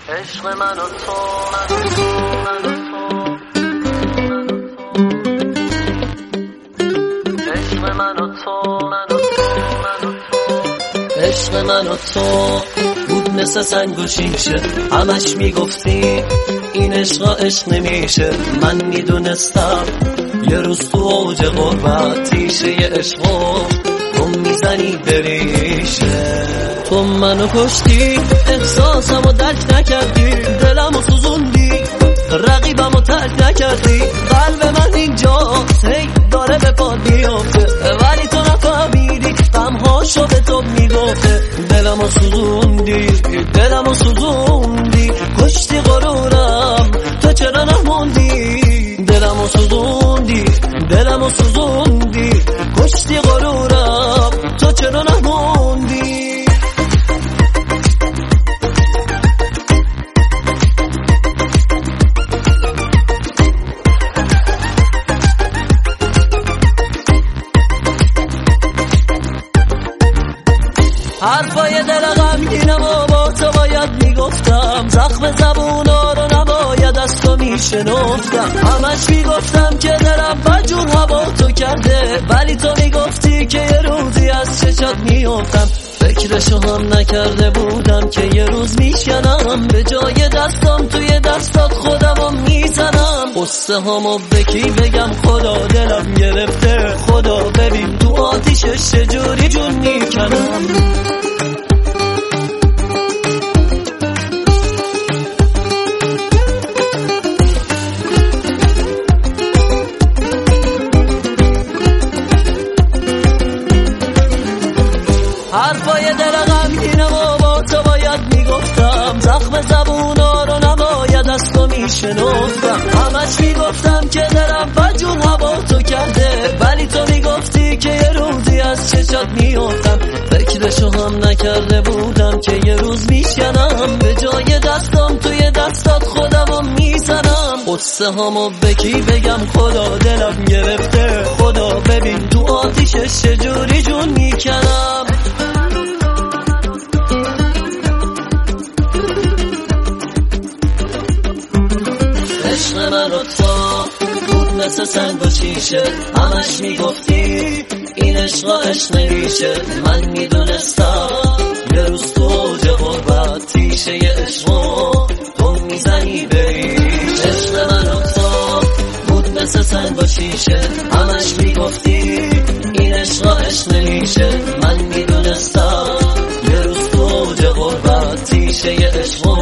عشق من و تو عشق من و تو عشق من و تو بود مثل سنگ و شیشه، همش میگفتی این عشق عشق نمیشه. من میدونستم یه روز تو اوج غربت تیشه ی عشقو تو میزنی بریشه. تو منو کشتی، احساسمو درک نکردی، دلمو سوزوندی، رقیبمو ترک نکردی. قلب من اینجاست هی داره به پاد میافته، ولی تو نفهمیدی غمهاشو به تو میگفته. دلمو سوزوندی، دلمو سوزوندی، کشتی غرورم تو چرا نموندی. دلمو سوزوندی، دلمو سوزوندی، کشتی غرورم تو چرا نموندی. حرفای دل غمگینم و با تو باید میگفتم، زخم زبونا رو نباید از تو میشنفتم. همش میگفتم که دلم بجور هوا تو کرده، ولی تو میگفتی که یه روزی از چشات میافتم. فکرشو هم نکرده بودم که یه روز میشکنم، به جای دستم توی دستات خودمو میزنم. قصه همو به کی بگم، خدا دلم گرفته، خدا ببین تو آتیشش چجوری جون میکنم. حرفای دل غمگینم و با تو باید میگفتم، زخم زبونا رو نباید از تو میشنفتم. همش میگفتم که دلم بجون هوا تو کرده، ولی تو میگفتی که یه روزی از چشات میافتم. فکرشو هم نکرده بودم که یه روز میشکنم، به جای دستم توی دستات خودمو میزنم. قصه همو به کی بگم، خدا دلم گرفته، خدا ببین تو آتیشش چجوری جون میکنم. عشق من و تو بود مثل سنگ و شیشه، همش میگفتی این عشق عشق نمیشه. من میدونستم یه روز تو اوج غربت تیشه ی عشقو تو میزنی بریش. عشق من و تو بود مثل سنگ و شیشه، همش میگفتی این عشق عشق نمیشه. من میدونستم یه روز تو اوج غربت تیشه ی عشقو